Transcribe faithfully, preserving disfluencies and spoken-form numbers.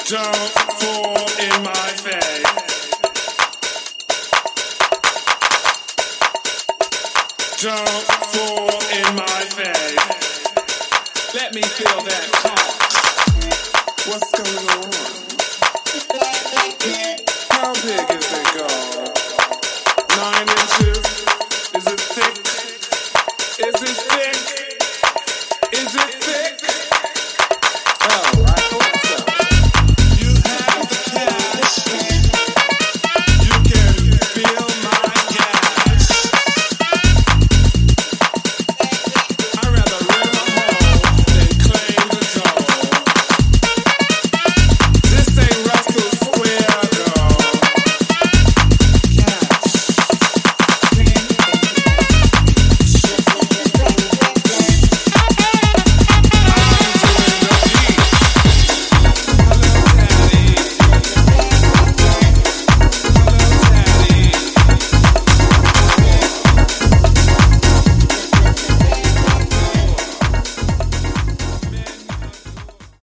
Don't fall in my face. Don't fall in my face. Let me feel that calm. What's going on?